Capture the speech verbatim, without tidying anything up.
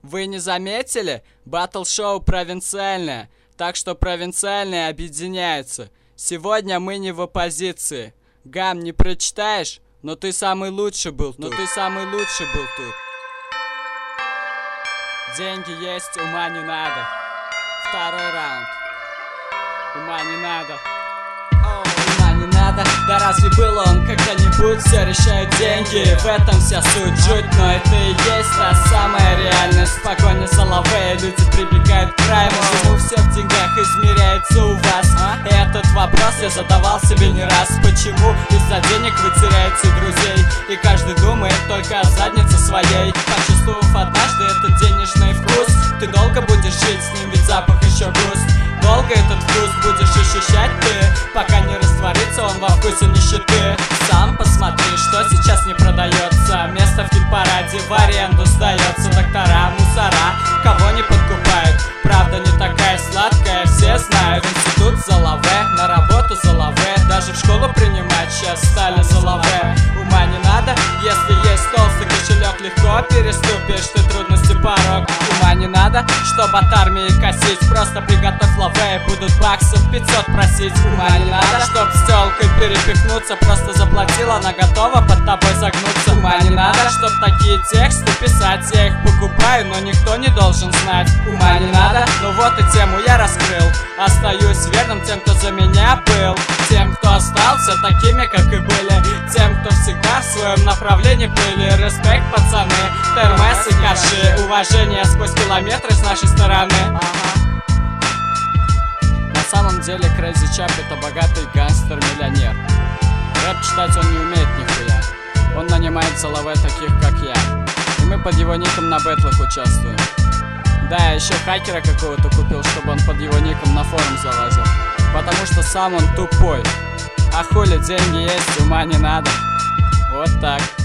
Вы не заметили? Батл-шоу провинциальное, так что провинциальные объединяются. Сегодня мы не в оппозиции. Гам, не прочитаешь? Но ты самый лучший был тут. Но ты самый лучший был тут. Деньги есть, ума не надо. Второй раунд. Ума не надо. Оу, ума не надо. Да разве был он когда-нибудь? Все решают деньги, в этом вся суть. Жуть, но это и есть та самая реальность. В погоне за лаве люди прибегают к краю. Почему все в деньгах измеряется у вас? И этот вопрос я задавал себе не раз. Почему из-за денег вы теряете друзей? И каждый думает только о заднице своей. Почувствовав однажды этот денежный вкус, ты долго будешь жить с ним, ведь запах еще густ. Долго этот вкус будешь ощущать ты, пока не растворится он во вкусе нищеты. Сам посмотри, что сейчас не продается. Место в хит-параде в аренду сдается. Доктора, мусора, кого не подкупают. Правда не такая сладкая, все знают. Институт за лаве, на работу за лаве. Даже в школу принимать сейчас стали за лаве. Ума не надо, если есть толстый кошелек, легко переступишь ты трудности порог. Ума не надо, чтоб от армии косить. Просто приготовь лаве, будут баксов пятьсот просить. Ума не надо, чтоб с тёлкой перепихнуться. Просто заплатила, она готова под тобой загнуться. Ума не надо, чтоб такие тексты писать. Я их покупаю, но никто не должен знать. Ума не надо, ну вот и тему я раскрыл. Остаюсь верным тем, кто за меня был. Тем, кто остался такими, как и были. Тем, кто всегда в своем направлении плыли. Респект, пацаны, термес и каши. Уважение сквозь километры с нашей стороны. На самом деле Crazy Chap это богатый гангстер-миллионер. Рэп читать он не умеет нихуя. Он нанимает за лаве таких, как я. И мы под его ником на бэтлах участвуем. Да, я еще хакера какого-то купил, чтобы он под его ником на форум залазил. Потому что сам он тупой. А хули, деньги есть, ума не надо. Вот так.